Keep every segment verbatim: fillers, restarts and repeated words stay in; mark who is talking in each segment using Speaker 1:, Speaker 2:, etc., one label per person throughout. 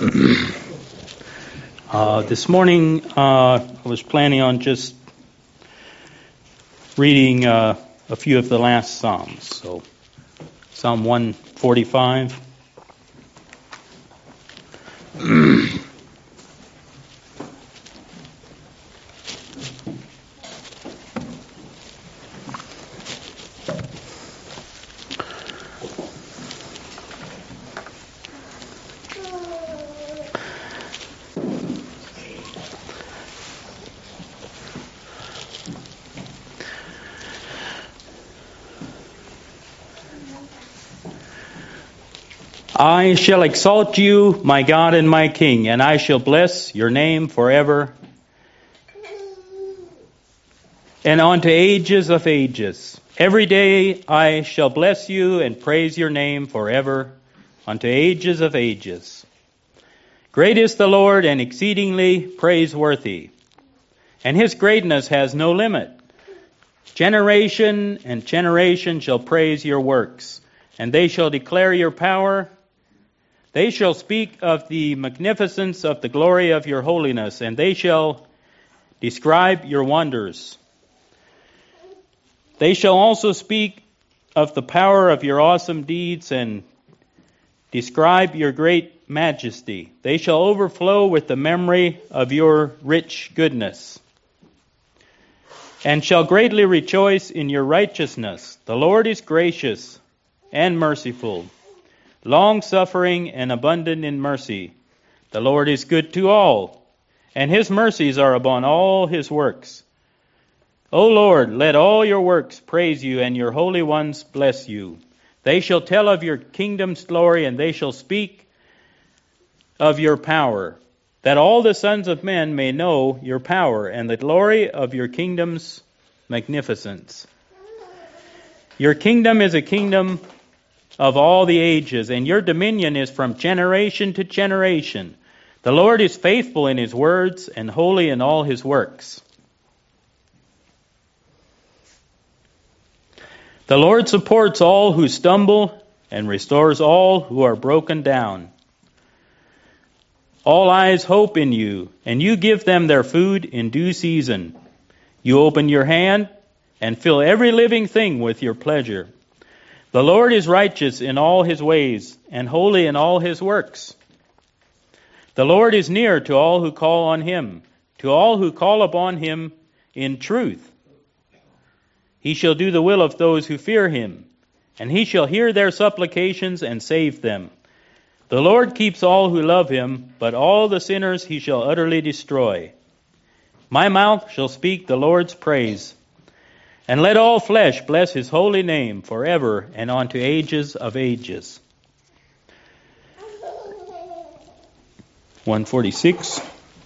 Speaker 1: Uh, this morning, uh, I was planning on just reading uh, a few of the last Psalms. So, Psalm one forty-five. I shall exalt you, my God and my King, and I shall bless your name forever and unto ages of ages. Every day I shall bless you and praise your name forever unto ages of ages. Great is the Lord and exceedingly praiseworthy, and his greatness has no limit. Generation and generation shall praise your works, and they shall declare your power. They shall speak of the magnificence of the glory of your holiness, and they shall describe your wonders. They shall also speak of the power of your awesome deeds and describe your great majesty. They shall overflow with the memory of your rich goodness, and shall greatly rejoice in your righteousness. The Lord is gracious and merciful, long-suffering and abundant in mercy. The Lord is good to all, and his mercies are upon all his works. O Lord, let all your works praise you, and your holy ones bless you. They shall tell of your kingdom's glory, and they shall speak of your power, that all the sons of men may know your power and the glory of your kingdom's magnificence. Your kingdom is a kingdom of all the ages, and your dominion is from generation to generation. The Lord is faithful in his words and holy in all his works. The Lord supports all who stumble and restores all who are broken down. All eyes hope in you, and you give them their food in due season. You open your hand and fill every living thing with your pleasure. The Lord is righteous in all his ways and holy in all his works. The Lord is near to all who call on him, to all who call upon him in truth. He shall do the will of those who fear him, and he shall hear their supplications and save them. The Lord keeps all who love him, but all the sinners he shall utterly destroy. My mouth shall speak the Lord's praise, and let all flesh bless his holy name forever and unto ages of ages. one forty-six.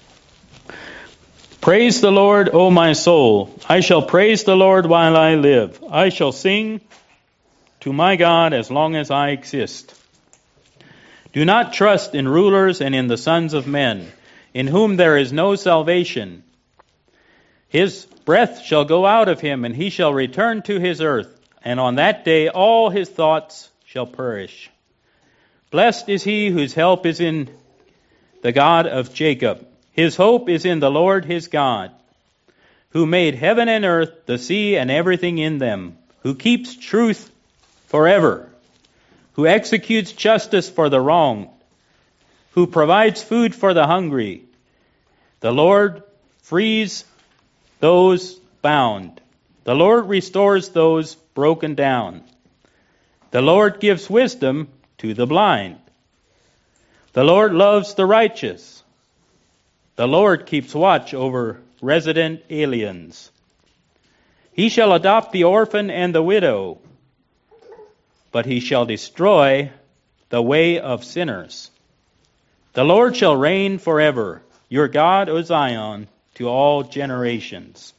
Speaker 1: Praise the Lord, O my soul. I shall praise the Lord while I live. I shall sing to my God as long as I exist. Do not trust in rulers and in the sons of men, in whom there is no salvation. His breath shall go out of him, and he shall return to his earth, and on that day all his thoughts shall perish. Blessed is he whose help is in the God of Jacob. His hope is in the Lord his God, who made heaven and earth, the sea, and everything in them, who keeps truth forever, who executes justice for the wronged, who provides food for the hungry. The Lord frees those bound. The Lord restores those broken down. The Lord gives wisdom to the blind. The Lord loves the righteous. The Lord keeps watch over resident aliens. He shall adopt the orphan and the widow, but he shall destroy the way of sinners. The Lord shall reign forever, your God, O Zion, to all generations.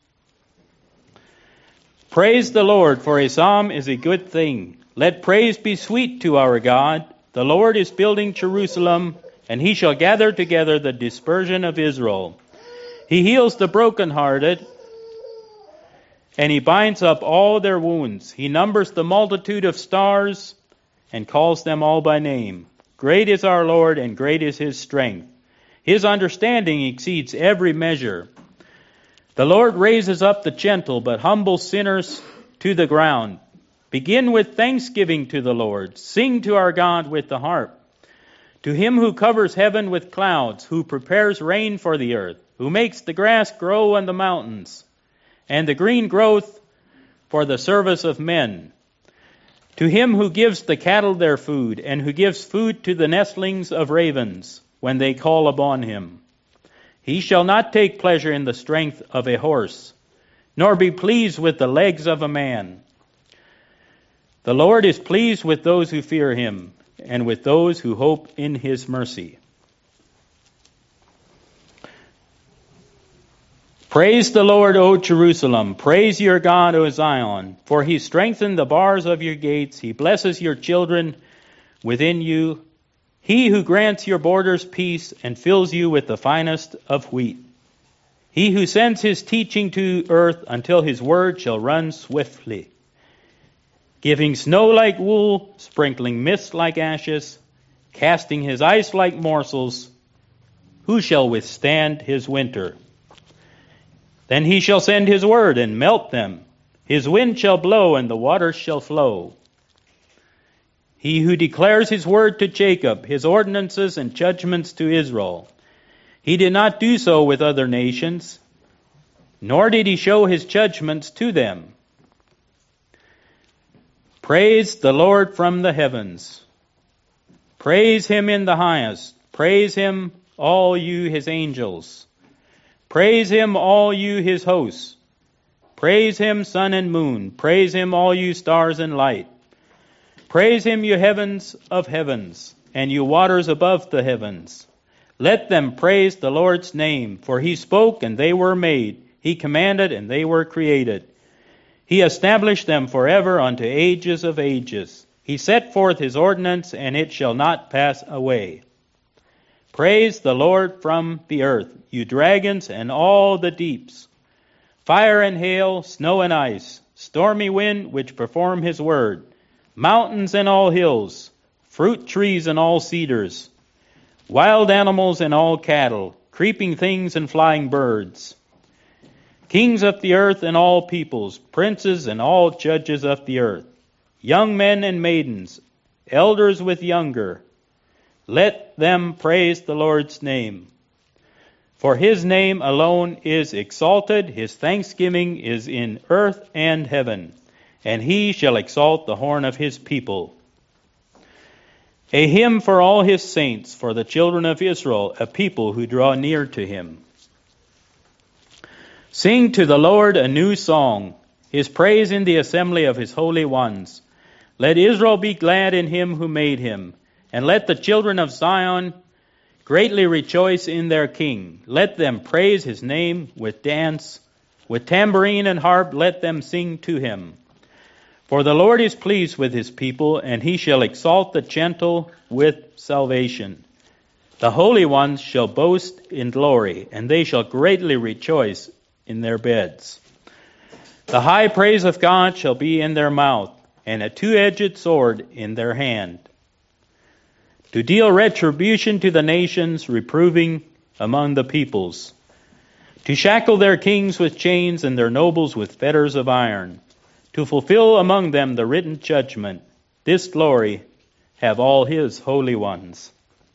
Speaker 1: Praise the Lord, for a psalm is a good thing. Let praise be sweet to our God. The Lord is building Jerusalem, and he shall gather together the dispersion of Israel. He heals the brokenhearted, and he binds up all their wounds. He numbers the multitude of stars and calls them all by name. Great is our Lord, and great is his strength. His understanding exceeds every measure. The Lord raises up the gentle, but humbles sinners to the ground. Begin with thanksgiving to the Lord. Sing to our God with the harp. To him who covers heaven with clouds, who prepares rain for the earth, who makes the grass grow on the mountains, and the green growth for the service of men. To him who gives the cattle their food, and who gives food to the nestlings of ravens, when they call upon him. He shall not take pleasure in the strength of a horse, nor be pleased with the legs of a man. The Lord is pleased with those who fear him, and with those who hope in his mercy. Praise the Lord, O Jerusalem. Praise your God, O Zion. For he strengthened the bars of your gates. He blesses your children within you. He who grants your borders peace and fills you with the finest of wheat. He who sends his teaching to earth until his word shall run swiftly. Giving snow like wool, sprinkling mist like ashes, casting his ice like morsels. Who shall withstand his winter? Then he shall send his word and melt them. His wind shall blow and the waters shall flow. He who declares his word to Jacob, his ordinances and judgments to Israel. He did not do so with other nations, nor did he show his judgments to them. Praise the Lord from the heavens. Praise him in the highest. Praise him, all you his angels. Praise him, all you his hosts. Praise him, sun and moon. Praise him, all you stars and light. Praise him, you heavens of heavens, and you waters above the heavens. Let them praise the Lord's name, for he spoke and they were made. He commanded and they were created. He established them forever unto ages of ages. He set forth his ordinance, and it shall not pass away. Praise the Lord from the earth, you dragons and all the deeps. Fire and hail, snow and ice, stormy wind which perform his word. Mountains and all hills, fruit trees and all cedars. Wild animals and all cattle, creeping things and flying birds. Kings of the earth and all peoples, princes and all judges of the earth, young men and maidens, elders with younger, let them praise the Lord's name. For his name alone is exalted, his thanksgiving is in earth and heaven, and he shall exalt the horn of his people. A hymn for all his saints, for the children of Israel, a people who draw near to him. Sing to the Lord a new song, his praise in the assembly of his holy ones. Let Israel be glad in him who made him, and let the children of Zion greatly rejoice in their king. Let them praise his name with dance, with tambourine and harp let them sing to him. For the Lord is pleased with his people, and he shall exalt the gentle with salvation. The holy ones shall boast in glory, and they shall greatly rejoice in their beds. The high praise of God shall be in their mouth, and a two-edged sword in their hand, to deal retribution to the nations, reproving among the peoples, to shackle their kings with chains and their nobles with fetters of iron, to fulfill among them the written judgment. This glory have all his holy ones.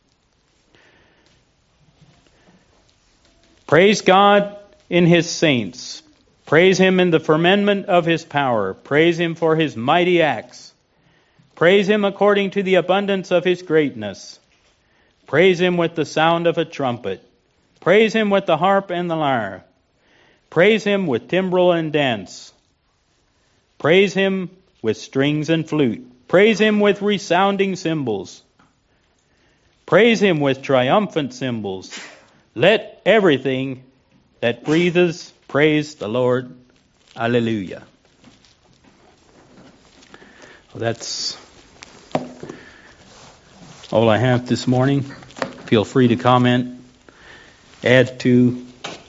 Speaker 1: Praise God in his saints. Praise him in the firmament of his power. Praise him for his mighty acts. Praise him according to the abundance of his greatness. Praise him with the sound of a trumpet. Praise him with the harp and the lyre. Praise him with timbrel and dance. Praise him with strings and flute. Praise him with resounding cymbals. Praise him with triumphant cymbals. Let everything that breathes praise the Lord. Alleluia. Well, that's all I have this morning. Feel free to comment, add to,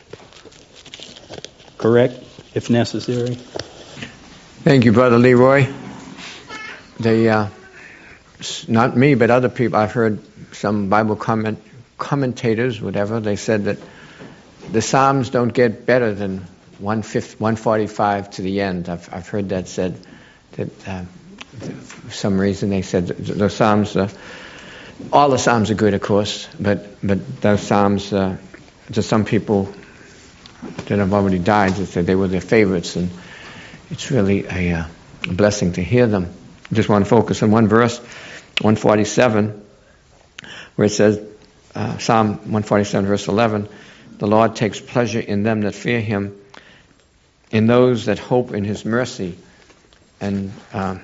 Speaker 1: correct if necessary.
Speaker 2: Thank you, Brother Leroy. The uh, not me, but other people, I've heard some Bible comment, commentators, whatever, they said that the Psalms don't get better than one forty-five to the end. I've, I've heard that said, that uh, for some reason they said that the Psalms, uh, all the Psalms are good, of course, but, but those Psalms, uh, to some people that have already died, they said they were their favorites, and it's really a, uh, a blessing to hear them. I just want to focus on one verse, one forty-seven, where it says, uh, Psalm one forty-seven, verse eleven, the Lord takes pleasure in them that fear him, in those that hope in his mercy. And uh,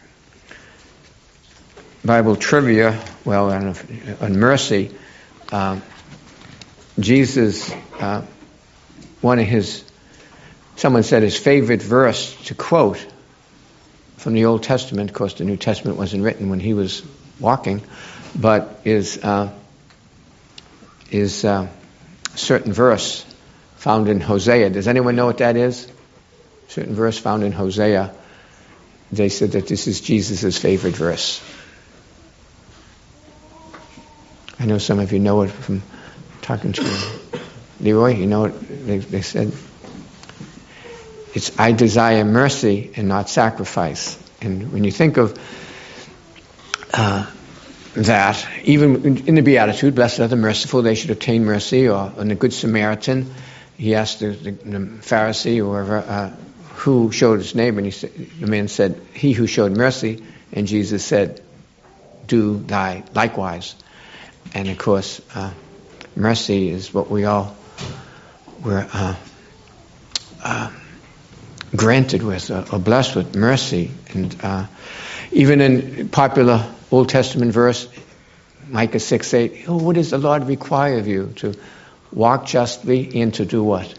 Speaker 2: Bible trivia, well, on, on mercy, uh, Jesus, uh, one of his, someone said his favorite verse to quote from the Old Testament, of course the New Testament wasn't written when he was walking, but is uh, is uh, a certain verse found in Hosea. Does anyone know what that is? A certain verse found in Hosea. They said that this is Jesus' favorite verse. I know some of you know it from talking to Leroy. You know it, they, they said, it's, I desire mercy and not sacrifice. And when you think of uh, that, even in the Beatitude, blessed are the merciful, they should obtain mercy, or in the Good Samaritan, he asked the, the, the Pharisee or whoever, uh, who showed his neighbor, and he said, the man said, he who showed mercy, and Jesus said, do thy likewise. And of course, uh, mercy is what we all were uh, uh, granted with, uh, or blessed with, mercy. And uh, even in popular Old Testament verse, Micah six eight, oh, what does the Lord require of you? To walk justly and to do what?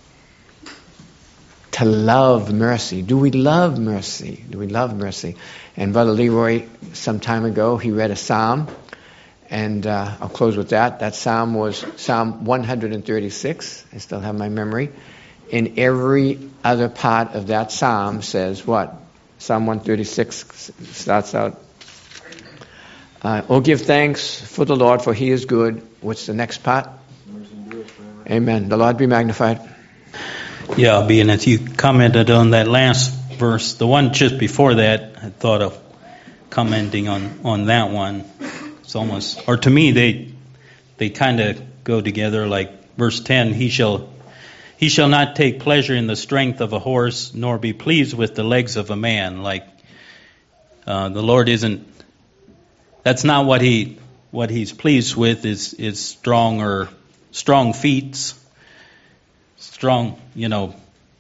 Speaker 2: To love mercy. Do we love mercy? Do we love mercy? And Brother Leroy, some time ago, he read a psalm, and uh, I'll close with that. That psalm was Psalm one thirty-six. I still have my memory. And every other part of that psalm says what? Psalm one thirty-six starts out, uh, oh, give thanks for the Lord, for he is good. What's the next part? Amen. The Lord be magnified.
Speaker 1: Yeah, being as you commented on that last verse, the one just before that, I thought of commenting on, on that one. It's almost, or to me, they they kind of go together. Like verse ten, he shall he shall not take pleasure in the strength of a horse, nor be pleased with the legs of a man. Like uh, the Lord isn't. That's not what he what he's pleased with. Is is strong or strong feet. Strong, you know,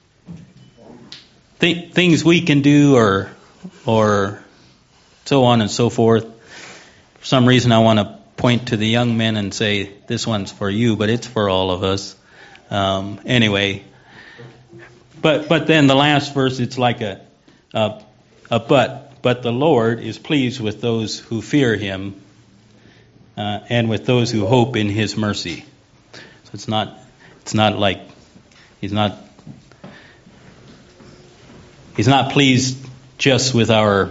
Speaker 1: th- things we can do, or or so on and so forth. For some reason, I want to point to the young men and say, this one's for you, but it's for all of us. Um, anyway, but but then the last verse, it's like a, a a but. But the Lord is pleased with those who fear him, uh, and with those who hope in his mercy. So it's not it's not like He's not He's not pleased just with our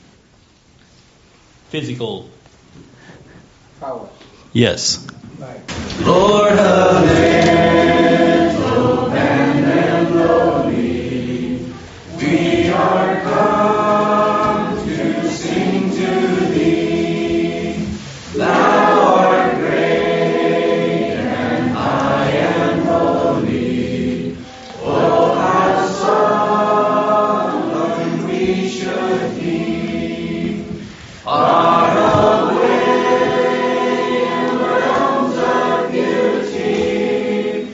Speaker 1: physical
Speaker 2: power.
Speaker 1: Yes.
Speaker 2: Right.
Speaker 3: Lord of little band and lowly, we are come to sing to thee. Thou art great and high and holy. Oh, how solemn we should be. Far away in realms of beauty,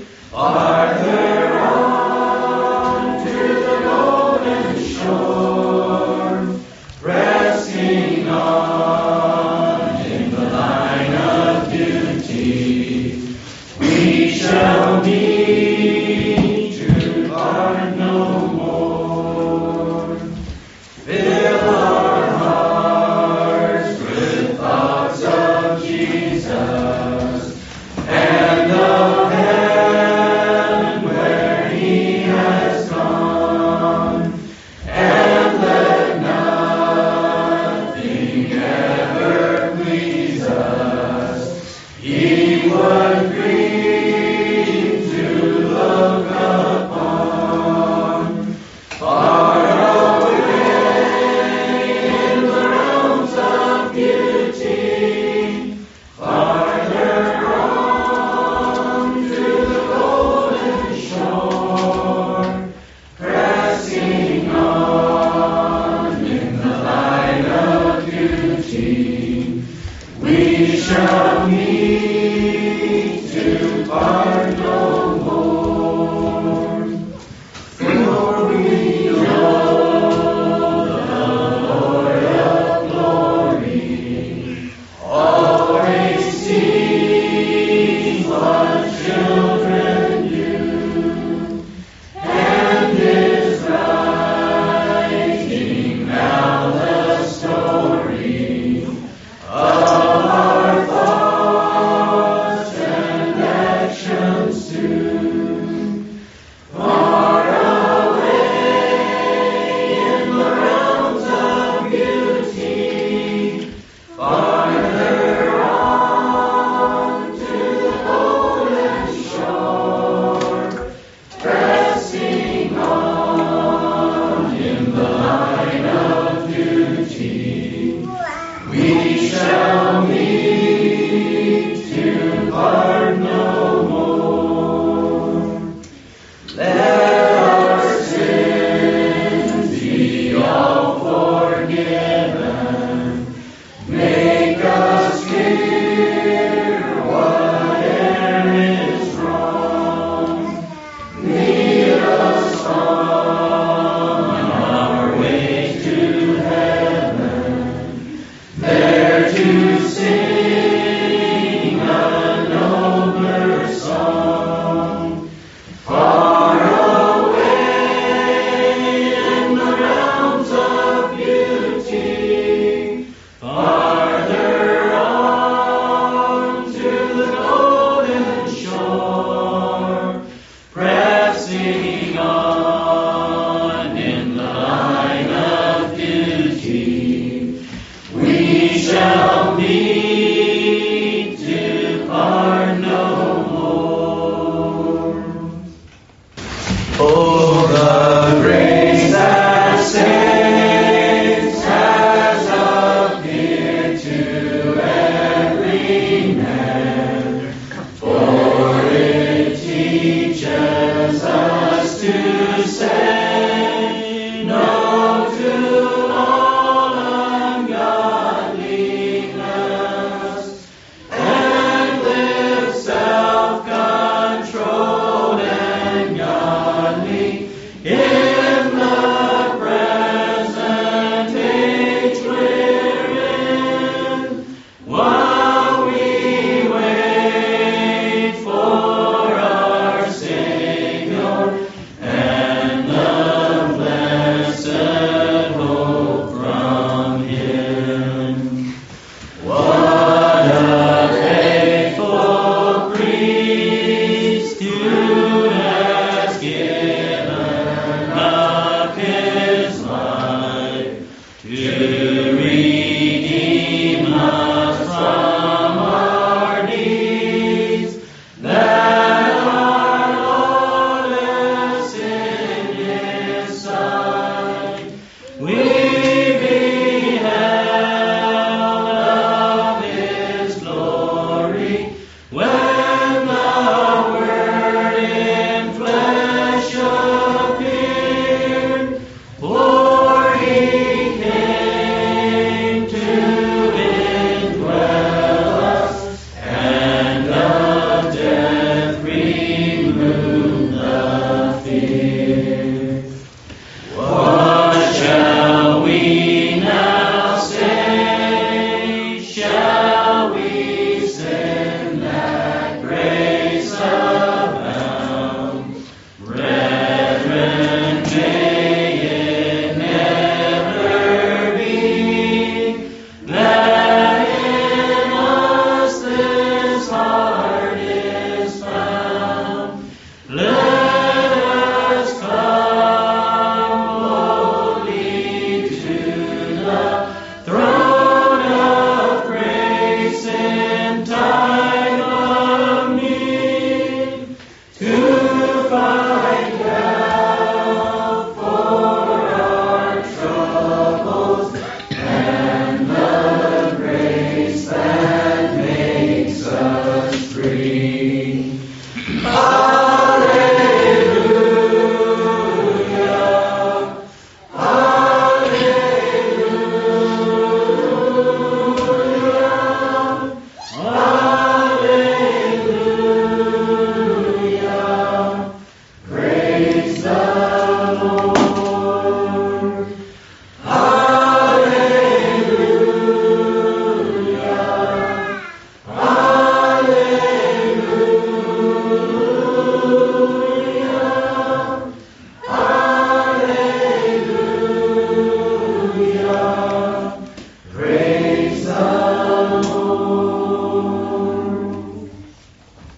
Speaker 3: Well,